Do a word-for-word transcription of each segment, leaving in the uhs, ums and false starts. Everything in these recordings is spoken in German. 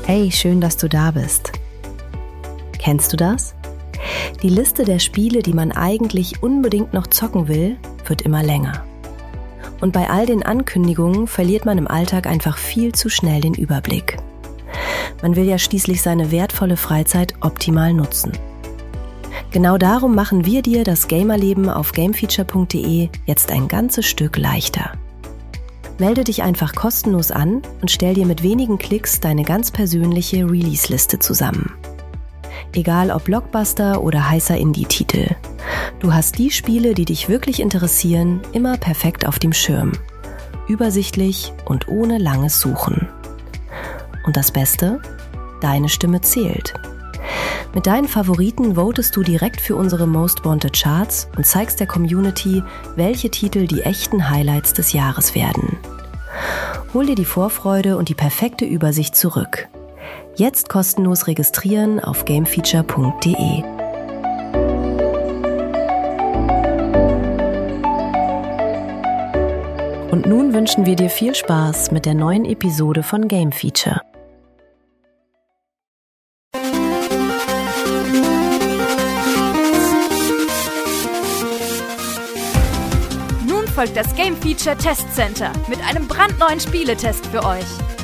Hey, schön, dass du da bist. Kennst du das? Die Liste der Spiele, die man eigentlich unbedingt noch zocken will, wird immer länger. Und bei all den Ankündigungen verliert man im Alltag einfach viel zu schnell den Überblick. Man will ja schließlich seine wertvolle Freizeit optimal nutzen. Genau darum machen wir dir das Gamerleben auf gamefeature punkt de jetzt ein ganzes Stück leichter. Melde dich einfach kostenlos an und stell dir mit wenigen Klicks deine ganz persönliche Release-Liste zusammen. Egal ob Blockbuster oder heißer Indie-Titel. Du hast die Spiele, die dich wirklich interessieren, immer perfekt auf dem Schirm. Übersichtlich und ohne langes Suchen. Und das Beste? Deine Stimme zählt. Mit deinen Favoriten votest du direkt für unsere Most Wanted Charts und zeigst der Community, welche Titel die echten Highlights des Jahres werden. Hol dir die Vorfreude und die perfekte Übersicht zurück. Jetzt kostenlos registrieren auf gamefeature punkt de. Und nun wünschen wir dir viel Spaß mit der neuen Episode von Game Feature. Folgt das Game Feature Test Center mit einem brandneuen Spieletest für euch.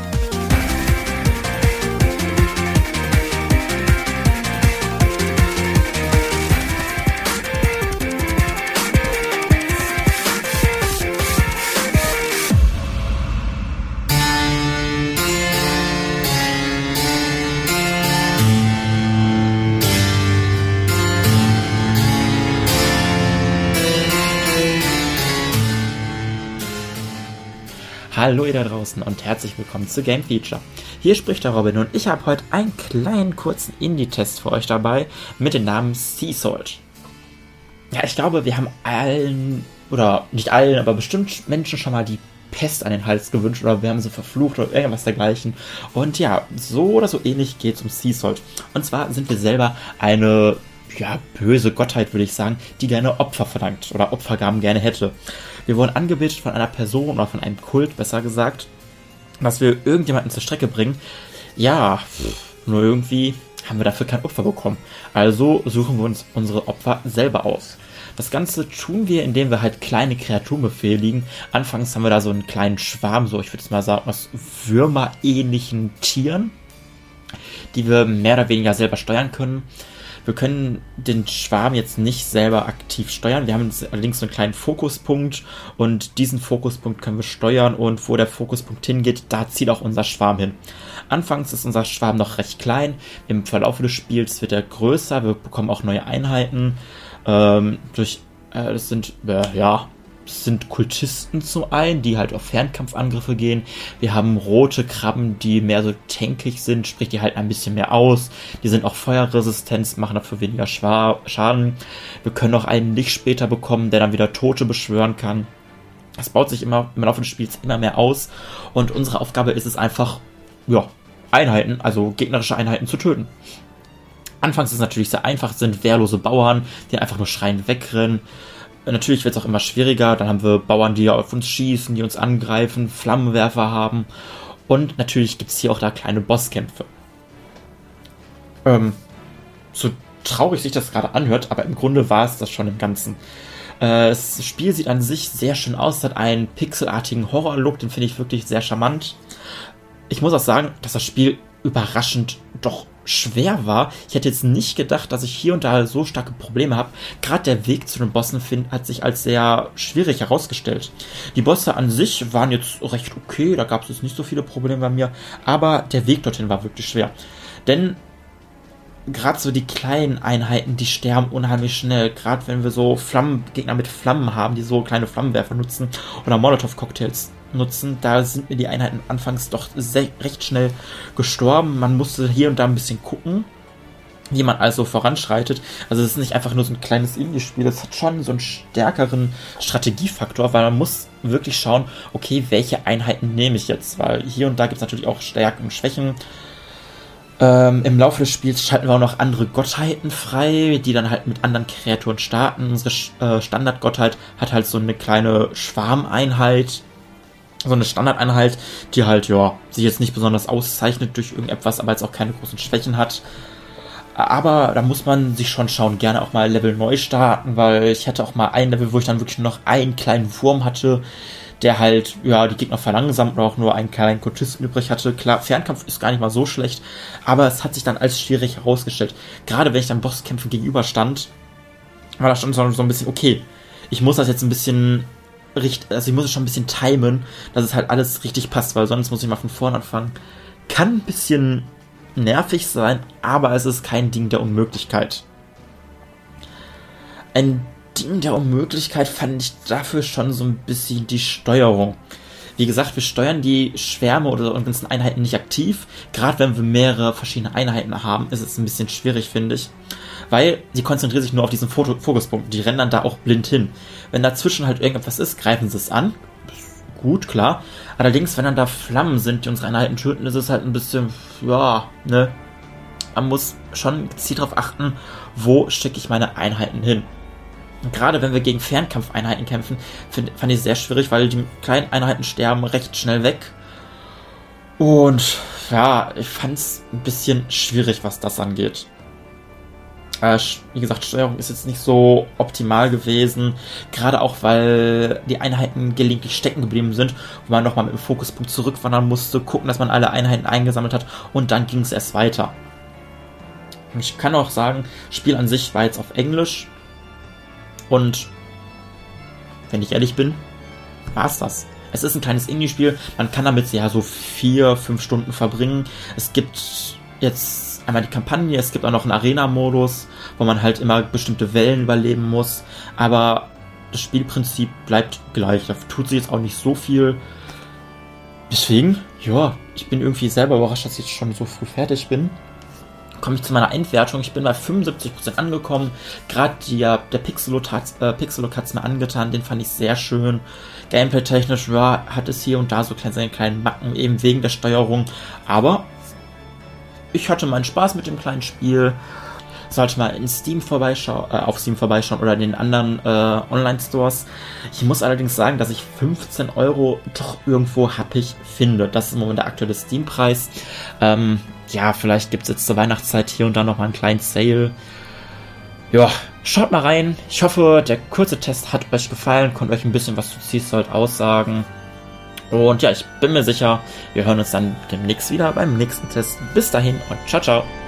Hallo ihr da draußen und herzlich willkommen zu Game Feature. Hier spricht der Robin und ich habe heute einen kleinen kurzen Indie-Test für euch dabei mit dem Namen Sea Salt. Ja, ich glaube, wir haben allen, oder nicht allen, aber bestimmt Menschen schon mal die Pest an den Hals gewünscht oder wir haben sie verflucht oder irgendwas dergleichen. Und ja, so oder so ähnlich geht es um Sea Salt. Und zwar sind wir selber eine, ja, böse Gottheit, würde ich sagen, die gerne Opfer verlangt oder Opfergaben gerne hätte. Wir wurden angebetet von einer Person oder von einem Kult, besser gesagt, dass wir irgendjemanden zur Strecke bringen. Ja, nur irgendwie haben wir dafür kein Opfer bekommen. Also suchen wir uns unsere Opfer selber aus. Das Ganze tun wir, indem wir halt kleine Kreaturen befehligen. Anfangs haben wir da so einen kleinen Schwarm, so ich würde es mal sagen, aus würmerähnlichen Tieren, die wir mehr oder weniger selber steuern können. Wir können den Schwarm jetzt nicht selber aktiv steuern. Wir haben allerdings so einen kleinen Fokuspunkt und diesen Fokuspunkt können wir steuern und wo der Fokuspunkt hingeht, da zieht auch unser Schwarm hin. Anfangs ist unser Schwarm noch recht klein. Im Verlauf des Spiels wird er größer. Wir bekommen auch neue Einheiten. Ähm, durch, äh, das sind, äh, ja... Das sind Kultisten zum einen, die halt auf Fernkampfangriffe gehen. Wir haben rote Krabben, die mehr so tankig sind, sprich die halten ein bisschen mehr aus. Die sind auch feuerresistent, machen dafür weniger Schwa- Schaden. Wir können auch einen Lichtspäter bekommen, der dann wieder Tote beschwören kann. Das baut sich immer im Laufe des Spiels immer mehr aus. Und unsere Aufgabe ist es einfach, ja, Einheiten, also gegnerische Einheiten zu töten. Anfangs ist es natürlich sehr einfach, es sind wehrlose Bauern, die einfach nur schreiend wegrennen. Natürlich wird es auch immer schwieriger, dann haben wir Bauern, die auf uns schießen, die uns angreifen, Flammenwerfer haben und natürlich gibt es hier auch da kleine Bosskämpfe. Ähm, so traurig sich das gerade anhört, aber im Grunde war es das schon im Ganzen. Äh, das Spiel sieht an sich sehr schön aus, hat einen pixelartigen Horror-Look, den finde ich wirklich sehr charmant. Ich muss auch sagen, dass das Spiel überraschend doch schwer war. Ich hätte jetzt nicht gedacht, dass ich hier und da so starke Probleme habe. Gerade der Weg zu den Bossen find, hat sich als sehr schwierig herausgestellt. Die Bosse an sich waren jetzt recht okay, da gab es jetzt nicht so viele Probleme bei mir, aber der Weg dorthin war wirklich schwer. Denn gerade so die kleinen Einheiten, die sterben unheimlich schnell. Gerade wenn wir so Flammen, Gegner mit Flammen haben, die so kleine Flammenwerfer nutzen oder Molotov-Cocktails nutzen, da sind mir die Einheiten anfangs doch sehr, recht schnell gestorben. Man musste hier und da ein bisschen gucken, wie man also voranschreitet. Also es ist nicht einfach nur so ein kleines Indie-Spiel, das hat schon so einen stärkeren Strategiefaktor, weil man muss wirklich schauen, okay, welche Einheiten nehme ich jetzt, weil hier und da gibt es natürlich auch Stärken und Schwächen. Ähm, im Laufe des Spiels schalten wir auch noch andere Gottheiten frei, die dann halt mit anderen Kreaturen starten. Unsere äh, Standardgottheit hat halt so eine kleine Schwarmeinheit, so eine Standardeinheit, die halt, ja, sich jetzt nicht besonders auszeichnet durch irgendetwas, aber jetzt auch keine großen Schwächen hat. Aber da muss man sich schon schauen, gerne auch mal Level neu starten, weil ich hatte auch mal ein Level, wo ich dann wirklich nur noch einen kleinen Wurm hatte, der halt, ja, die Gegner verlangsamt und auch nur einen kleinen Kultisten übrig hatte. Klar, Fernkampf ist gar nicht mal so schlecht, aber es hat sich dann als schwierig herausgestellt. Gerade wenn ich dann Bosskämpfen gegenüberstand, war das schon so ein bisschen, okay, ich muss das jetzt ein bisschen, richt- also ich muss es schon ein bisschen timen, dass es halt alles richtig passt, weil sonst muss ich mal von vorne anfangen. Kann ein bisschen nervig sein, aber es ist kein Ding der Unmöglichkeit. Ein Ding der Unmöglichkeit fand ich dafür schon so ein bisschen die Steuerung. Wie gesagt, wir steuern die Schwärme oder unsere ganzen Einheiten nicht aktiv. Gerade wenn wir mehrere verschiedene Einheiten haben, ist es ein bisschen schwierig, finde ich. Weil die konzentrieren sich nur auf diesen Foto- Fokuspunkt. Die rennen dann da auch blind hin. Wenn dazwischen halt irgendetwas ist, greifen sie es an. Gut, klar. Allerdings, wenn dann da Flammen sind, die unsere Einheiten töten, ist es halt ein bisschen, ja, ne. Man muss schon gezielt darauf achten, wo stecke ich meine Einheiten hin. Und gerade wenn wir gegen Fernkampfeinheiten kämpfen, find, fand ich es sehr schwierig, weil die kleinen Einheiten sterben recht schnell weg. Und ja, ich fand es ein bisschen schwierig, was das angeht. Äh, wie gesagt, Steuerung ist jetzt nicht so optimal gewesen, gerade auch, weil die Einheiten gelegentlich stecken geblieben sind, wo man nochmal mit dem Fokuspunkt zurückwandern musste, gucken, dass man alle Einheiten eingesammelt hat und dann ging es erst weiter. Und ich kann auch sagen, Spiel an sich war jetzt auf Englisch und wenn ich ehrlich bin, war es das. Es ist ein kleines Indie-Spiel, man kann damit ja so vier, fünf Stunden verbringen. Es gibt jetzt einmal die Kampagne, es gibt auch noch einen Arena-Modus, wo man halt immer bestimmte Wellen überleben muss, aber das Spielprinzip bleibt gleich, da tut sich jetzt auch nicht so viel. Deswegen, ja, ich bin irgendwie selber überrascht, dass ich jetzt schon so früh fertig bin. Komme ich zu meiner Endwertung, ich bin bei fünfundsiebzig Prozent angekommen, gerade der, der Pixel-Look äh, Pixel-Look hat es mir angetan, den fand ich sehr schön. Gameplay-technisch, ja, hat es hier und da so kleine, seine kleinen Macken, eben wegen der Steuerung, aber ich hatte meinen Spaß mit dem kleinen Spiel. Sollte mal in Steam vorbeischauen, äh, auf Steam vorbeischauen oder in den anderen äh, Online-Stores. Ich muss allerdings sagen, dass ich fünfzehn Euro doch irgendwo happig finde. Das ist im Moment der aktuelle Steam-Preis. Ähm, ja, vielleicht gibt es jetzt zur Weihnachtszeit hier und da noch mal einen kleinen Sale. Ja, schaut mal rein. Ich hoffe, der kurze Test hat euch gefallen, konnte euch ein bisschen was zu Seasolt aussagen. Und ja, ich bin mir sicher, wir hören uns dann demnächst wieder beim nächsten Test. Bis dahin und ciao, ciao.